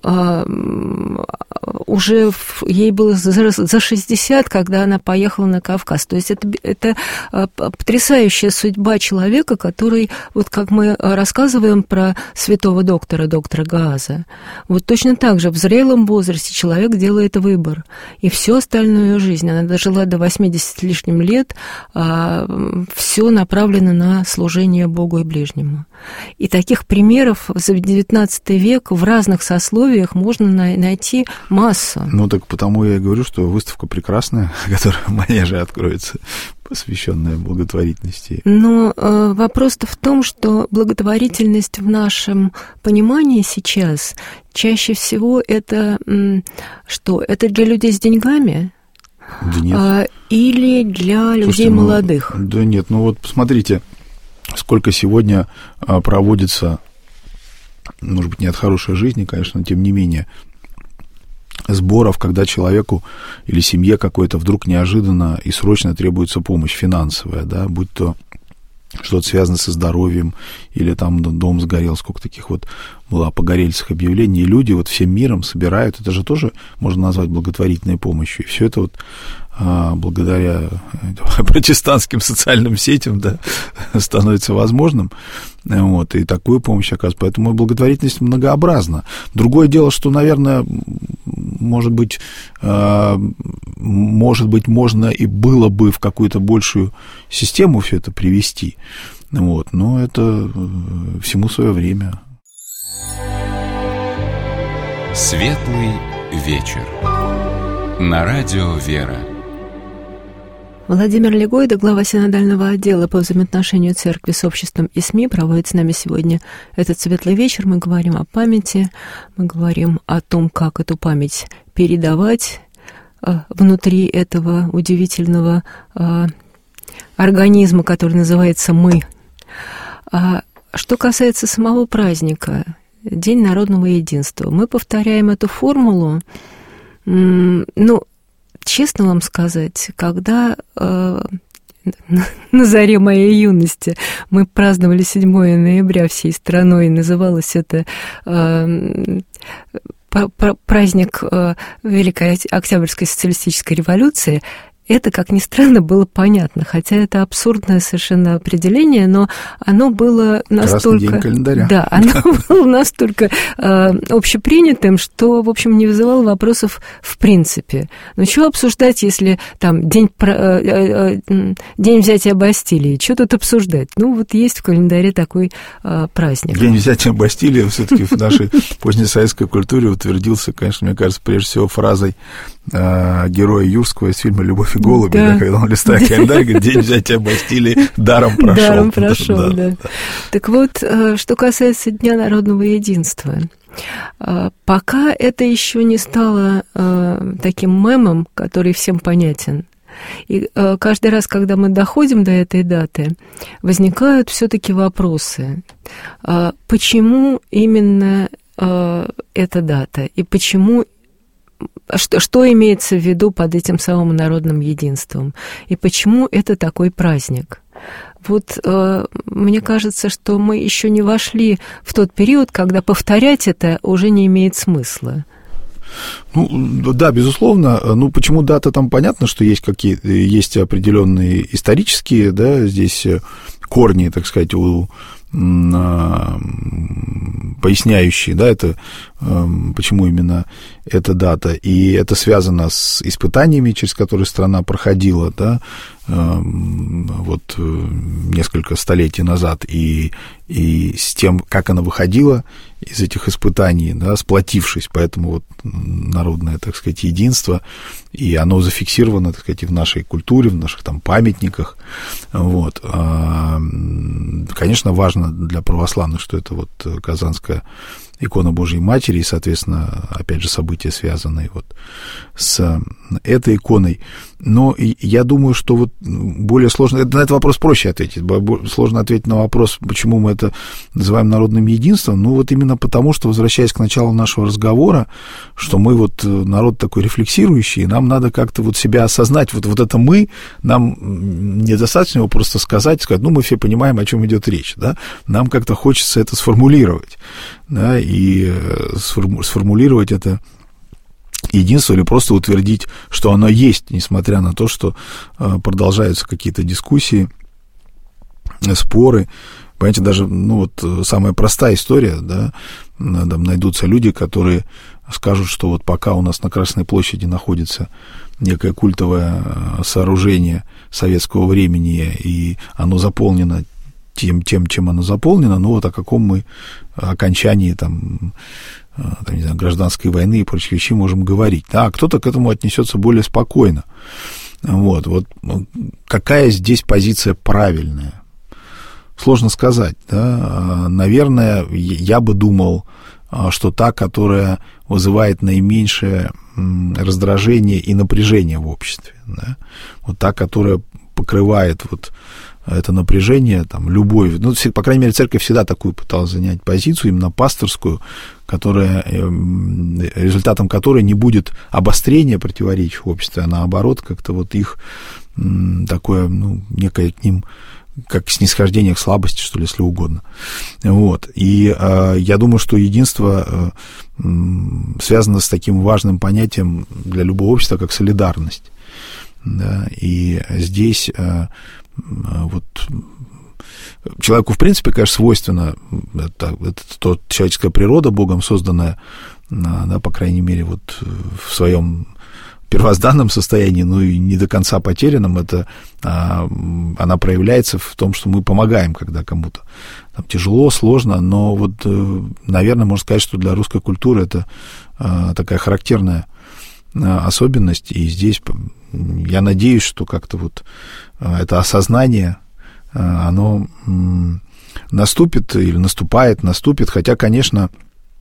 уже ей было за шестьдесят, когда она поехала на Кавказ. То есть это, это потрясающая судьба человека, который, вот как мы рассказываем про святого доктора, доктора Гааза, вот точно так же в зрелом возрасте человек делает выбор. И всю остальную жизнь, она дожила до восьмидесяти с лишним лет, все направлено на служение Богу и ближнему. И таких примеров за девятнадцатый век в разных сословиях можно найти массу. Ну, так потому я и говорю, что выставка прекрасная, которая в Манеже откроется, посвященная благотворительности. Но э, вопрос-то в том, что благотворительность в нашем понимании сейчас чаще всего это м, что? Это для людей с деньгами? Да нет. А, или для людей Слушайте, молодых? Ну, да нет, ну вот посмотрите, сколько сегодня а, проводится, может быть, не от хорошей жизни, конечно, но тем не менее, сборов, когда человеку или семье какой-то вдруг неожиданно и срочно требуется помощь финансовая, да, будь то что-то связано со здоровьем, или там дом сгорел, сколько таких вот было о погорельцах объявлений, и люди вот всем миром собирают, это же тоже можно назвать благотворительной помощью, и все это вот а, благодаря протестантским социальным сетям, да, становится возможным, вот, и такую помощь оказывается, поэтому благотворительность многообразна. Другое дело, что, наверное, может быть, а, может быть, можно и было бы в какую-то большую систему все это привести, вот, но это всему свое время. Светлый вечер. На радио «Вера». Владимир Легойда, глава синодального отдела по взаимоотношению церкви с обществом и СМИ, проводит с нами сегодня этот светлый вечер. Мы говорим о памяти, мы говорим о том, как эту память передавать внутри этого удивительного организма, который называется «мы». Что касается самого праздника, День народного единства, мы повторяем эту формулу, ну, честно вам сказать, когда э, на заре моей юности мы праздновали седьмое ноября всей страной, и называлось это э, праздник э, Великой Октябрьской социалистической революции, это, как ни странно, было понятно, хотя это абсурдное совершенно определение, но оно было настолько... Красный день календаря. Да, оно было настолько э, общепринятым, что, в общем, не вызывало вопросов в принципе. Ну, что обсуждать, если там день, э, э, э, день взятия Бастилии? Что тут обсуждать? Ну, вот есть в календаре такой э, праздник. День взятия Бастилии все-таки в нашей позднесоветской культуре утвердился, конечно, мне кажется, прежде всего фразой э, героя Юрского из фильма «Любовь и голуби», да. Да, когда он листает календарь, говорит, день взятия Бастилии даром прошел. Даром прошел, да, да. да. Так вот, что касается Дня народного единства. Пока это еще не стало таким мемом, который всем понятен. И каждый раз, когда мы доходим до этой даты, возникают все-таки вопросы. Почему именно эта дата? И почему Что, что имеется в виду под этим самым народным единством? И почему это такой праздник? Вот э, мне кажется, что мы еще не вошли в тот период, когда повторять это уже не имеет смысла. Ну, да, безусловно. Ну, почему дата, там понятно, что есть какие есть определенные исторические, да, здесь корни, так сказать, у поясняющие, да, это почему именно эта дата, и это связано с испытаниями, через которые страна проходила, да, вот несколько столетий назад, и, и с тем, как она выходила из этих испытаний, да, сплотившись, поэтому вот народное, так сказать, единство, и оно зафиксировано, так сказать, и в нашей культуре, в наших там памятниках, вот. Конечно, важно для православных, что это вот Казанская икона Божьей Матери, и, соответственно, опять же, события, связанные вот с этой иконой. Но я думаю, что вот более сложно... На этот вопрос проще ответить. Сложно ответить на вопрос, почему мы это называем народным единством. Ну, вот именно потому, что, возвращаясь к началу нашего разговора, что мы вот народ такой рефлексирующий, нам надо как-то вот себя осознать. Вот, вот это мы, нам недостаточно его просто сказать, сказать, ну, мы все понимаем, о чем идет речь, да? Нам как-то хочется это сформулировать, да, и сформулировать это единство или просто утвердить, что оно есть, несмотря на то, что продолжаются какие-то дискуссии, споры. Понимаете, даже, ну, вот самая простая история, да, там найдутся люди, которые скажут, что вот пока у нас на Красной площади находится некое культовое сооружение советского времени, и оно заполнено тем, тем, чем оно заполнено, ну, вот о каком мы окончании, там, там, не знаю, гражданской войны и прочих вещей можем говорить. Да, а кто-то к этому отнесется более спокойно. Вот, вот какая здесь позиция правильная? Сложно сказать, да. Наверное, я бы думал, что та, которая вызывает наименьшее раздражение и напряжение в обществе, да? Вот та, которая покрывает вот это напряжение, там, любовь. Ну, по крайней мере, церковь всегда такую пыталась занять позицию, именно пасторскую, которая, результатом которой не будет обострения противоречий в обществе, а наоборот, как-то вот их такое, ну, некое к ним, как снисхождение к слабости, что ли, если угодно. Вот. И э, я думаю, что единство э, связано с таким важным понятием для любого общества, как солидарность. Да? И здесь э, вот человеку, в принципе, конечно, свойственно, это, это то, человеческая природа, Богом созданная, да, по крайней мере, вот в своем первозданном состоянии, ну и не до конца потерянном, это, а, она проявляется в том, что мы помогаем, когда кому-то там тяжело, сложно, но вот, наверное, можно сказать, что для русской культуры это а, такая характерная а, особенность, и здесь я надеюсь, что как-то вот а, это осознание, а, оно м, наступит или наступает, наступит, хотя, конечно,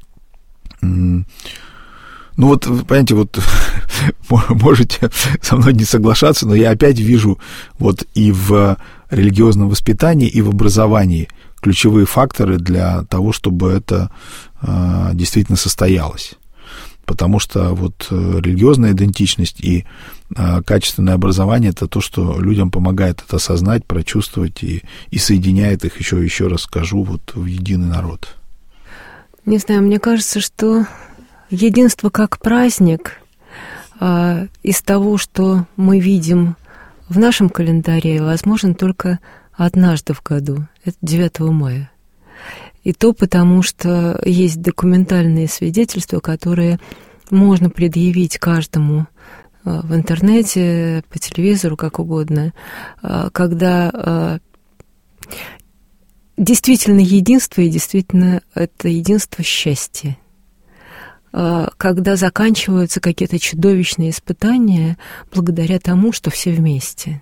м, ну вот, понимаете, вот можете со мной не соглашаться, но я опять вижу вот и в религиозном воспитании, и в образовании ключевые факторы для того, чтобы это а, действительно состоялось. Потому что вот религиозная идентичность и а, качественное образование — это то, что людям помогает это осознать, прочувствовать и, и соединяет их, еще еще раз скажу, вот в единый народ. Не знаю, мне кажется, что единство как праздник а, из того, что мы видим в нашем календаре, возможно только однажды в году. Это девятого мая. И то потому, что есть документальные свидетельства, которые можно предъявить каждому а, в интернете, по телевизору, как угодно, а, когда а, действительно единство, и действительно это единство счастья. Когда заканчиваются какие-то чудовищные испытания благодаря тому, что все вместе.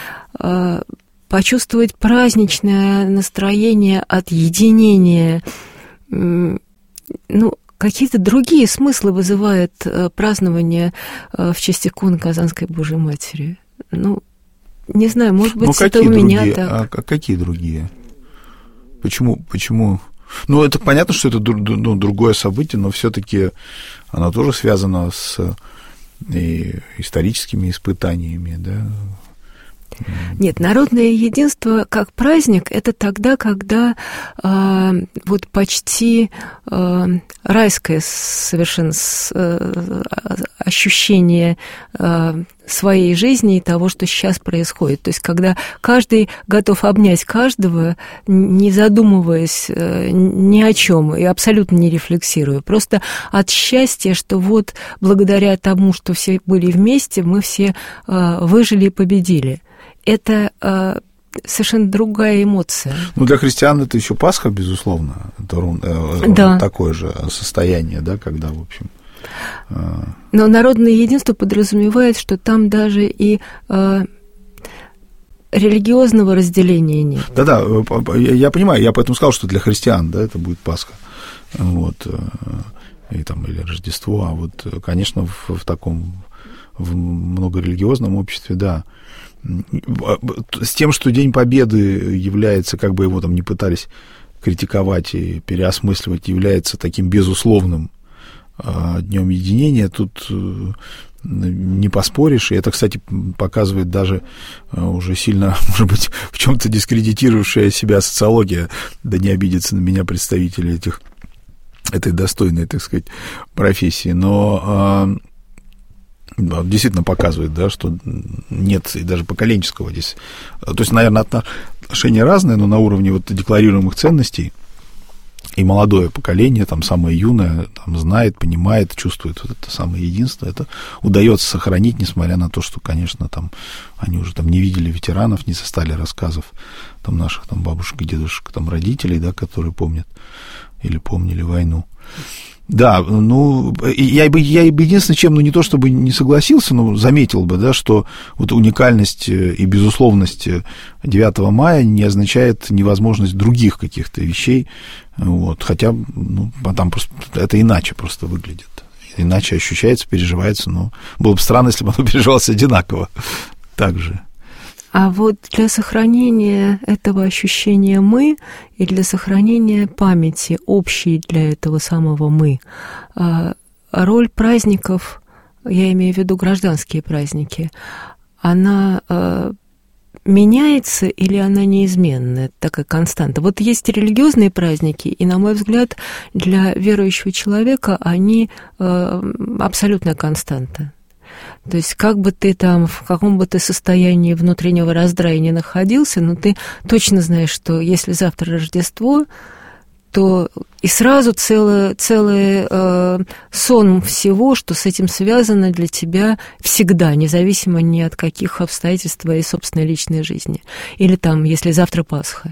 Почувствовать праздничное настроение от единения, ну, какие-то другие смыслы вызывает празднование в честь иконы Казанской Божьей Матери. Ну, не знаю, может быть, ну, это у меня другие? так. А какие другие? Почему, почему? Ну, это понятно, что это ну, другое событие, но все-таки оно тоже связано с и историческими испытаниями, да? Нет, народное единство как праздник — это тогда, когда э, вот почти э, райское совершенно э, ощущение э, своей жизни и того, что сейчас происходит. То есть когда каждый готов обнять каждого, не задумываясь э, ни о чем и абсолютно не рефлексируя. Просто от счастья, что вот благодаря тому, что все были вместе, мы все э, выжили и победили. Это э, совершенно другая эмоция. Ну, для христиан это еще Пасха, безусловно. Это э, да. такое же состояние, да, когда, в общем... Э... Но народное единство подразумевает, что там даже и э, религиозного разделения нет. Да-да, я, я понимаю, я поэтому сказал, что для христиан, да, это будет Пасха. вот, и там, или Рождество, а вот, конечно, в, в таком, в многорелигиозном обществе, да, с тем, что День Победы является, как бы его там не пытались критиковать и переосмысливать, является таким безусловным днем единения, тут не поспоришь, и это, кстати, показывает даже уже сильно, может быть, в чем-то дискредитировавшая себя социология, да не обидятся на меня представители этих, этой достойной, так сказать, профессии, но действительно показывает, да, что нет и даже поколенческого здесь. То есть, наверное, отношения разные, но на уровне вот декларируемых ценностей и молодое поколение, там самое юное, там знает, понимает, чувствует вот это самое единство. Это удается сохранить, несмотря на то, что, конечно, там они уже там не видели ветеранов, не застали рассказов там наших там бабушек и дедушек, там родителей, да, которые помнят или помнили войну. Да, ну, я бы, я бы единственное, чем, ну, не то чтобы не согласился, но заметил бы, да, что вот уникальность и безусловность девятого мая не означает невозможность других каких-то вещей, вот, хотя, ну, там просто это иначе просто выглядит, иначе ощущается, переживается, но было бы странно, если бы оно переживалось одинаково так же. А вот для сохранения этого ощущения «мы» и для сохранения памяти, общей для этого самого «мы», роль праздников, я имею в виду гражданские праздники, она меняется или она неизменная, такая константа? Вот есть религиозные праздники, и, на мой взгляд, для верующего человека они абсолютная константа. То есть как бы ты там, в каком бы ты состоянии внутреннего раздрая не находился, но ты точно знаешь, что если завтра Рождество, то и сразу целый, целый э, сон всего, что с этим связано для тебя всегда, независимо ни от каких обстоятельств твоей собственной личной жизни. Или там, если завтра Пасха.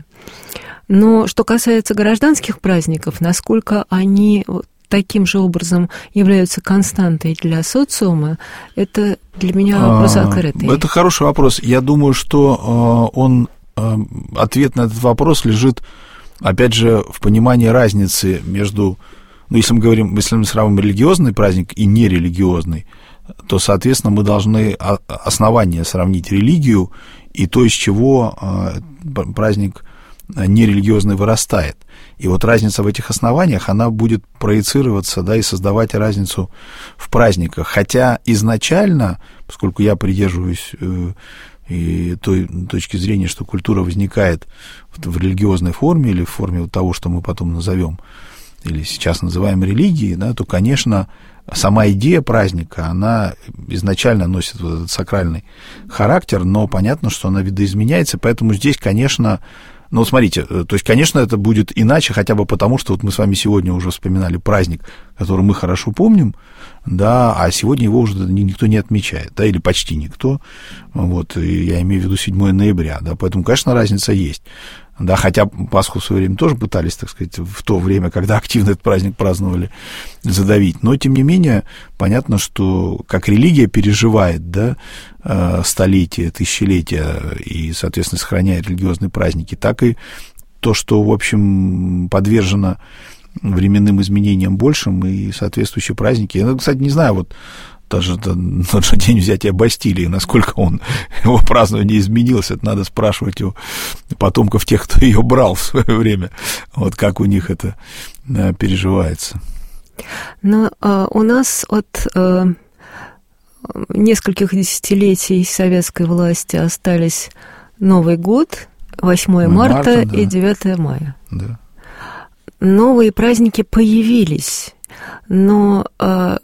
Но что касается гражданских праздников, насколько они таким же образом являются константой для социума, это для меня вопрос открытый. Это хороший вопрос. Я думаю, что он, ответ на этот вопрос лежит, опять же, в понимании разницы между, ну, если мы говорим, если мы сравним религиозный праздник и нерелигиозный, то, соответственно, мы должны основание сравнить религию и то, из чего праздник нерелигиозный вырастает. И вот разница в этих основаниях, она будет проецироваться, да, и создавать разницу в праздниках. Хотя изначально, поскольку я придерживаюсь э, и той точки зрения, что культура возникает в, в религиозной форме или в форме вот того, что мы потом назовем, или сейчас называем религией, да, то, конечно, сама идея праздника, она изначально носит вот этот сакральный характер, но понятно, что она видоизменяется, поэтому здесь, конечно, ну, смотрите, то есть, конечно, это будет иначе, хотя бы потому, что вот мы с вами сегодня уже вспоминали праздник, который мы хорошо помним, да, а сегодня его уже никто не отмечает, да, или почти никто, вот, и я имею в виду седьмое ноября, да, поэтому, конечно, разница есть. Да, хотя Пасху в свое время тоже пытались, так сказать, в то время, когда активно этот праздник праздновали, задавить. Но, тем не менее, понятно, что как религия переживает, да, столетия, тысячелетия и, соответственно, сохраняет религиозные праздники, так и то, что, в общем, подвержено временным изменениям большим и соответствующие праздники. Я, кстати, не знаю, вот даже тот же день взятия Бастилии, насколько он, его празднование изменилось, это надо спрашивать у потомков тех, кто ее брал в свое время, вот как у них это да, переживается. Но а, у нас от а, нескольких десятилетий советской власти остались Новый год, восьмое марта, марта да. и девятое мая. Да. Новые праздники появились, но а,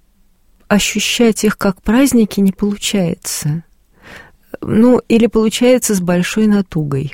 ощущать их как праздники не получается. Ну, или получается с большой натугой.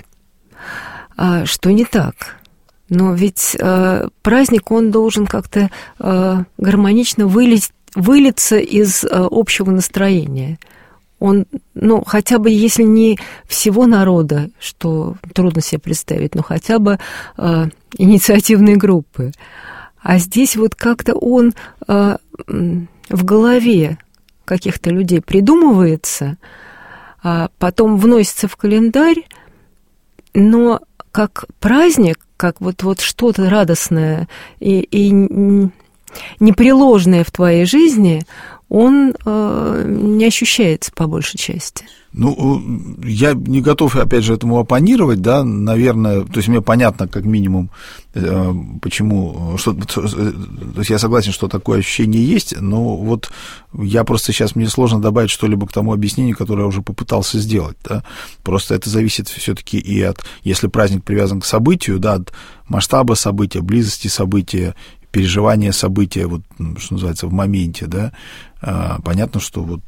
А, что не так. Но ведь а, праздник, он должен как-то а, гармонично вылить, вылиться из а, общего настроения. Он, ну, хотя бы, если не всего народа, что трудно себе представить, но хотя бы а, инициативной группы. А здесь вот как-то он а, в голове каких-то людей придумывается, а потом вносится в календарь, но как праздник, как вот, вот что-то радостное и, и непреложное в твоей жизни, он э, не ощущается по большей части. Ну, я не готов, опять же, этому оппонировать, да, наверное, то есть мне понятно, как минимум, э, почему, что, то есть я согласен, что такое ощущение есть, но вот я просто сейчас, мне сложно добавить что-либо к тому объяснению, которое я уже попытался сделать, да, просто это зависит все-таки и от, если праздник привязан к событию, да, от масштаба события, близости события, переживания события, вот, что называется, в моменте, да, понятно, что вот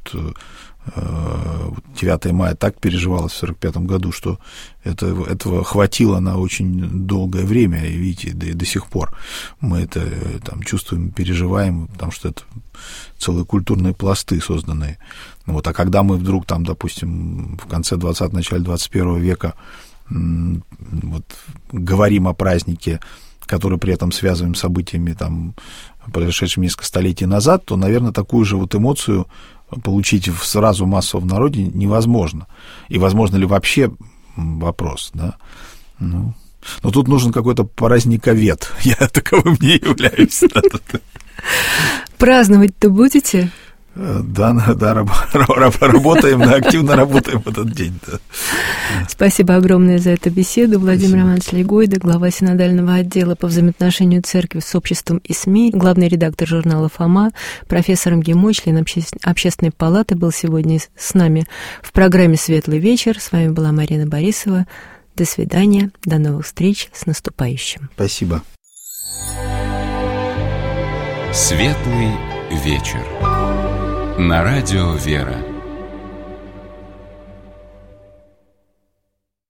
девятое мая так переживалось в сорок пятом году, что это, этого хватило на очень долгое время, и видите, до, до сих пор мы это там чувствуем, переживаем, потому что это целые культурные пласты созданные. Вот, а когда мы вдруг там, допустим, в конце двадцатого, начале двадцать первого века вот, говорим о празднике, который при этом связываем с событиями, там, произошедшими несколько столетий назад, то, наверное, такую же вот эмоцию получить сразу массово в народе невозможно. И возможно ли вообще, вопрос, да? Ну, но тут нужен какой-то праздниковед. Я таковым не являюсь. Праздновать-то будете? Да, да, работаем, активно работаем в этот день. Да. Спасибо огромное за эту беседу. Владимир Спасибо. Романович Легойда, глава синодального отдела по взаимоотношению церкви с обществом и СМИ, главный редактор журнала «Фома», профессор МГИМО, член обще... Общественной палаты, был сегодня с нами в программе «Светлый вечер». С вами была Марина Борисова. До свидания, до новых встреч, с наступающим. Спасибо. «Светлый вечер» на радио «Вера».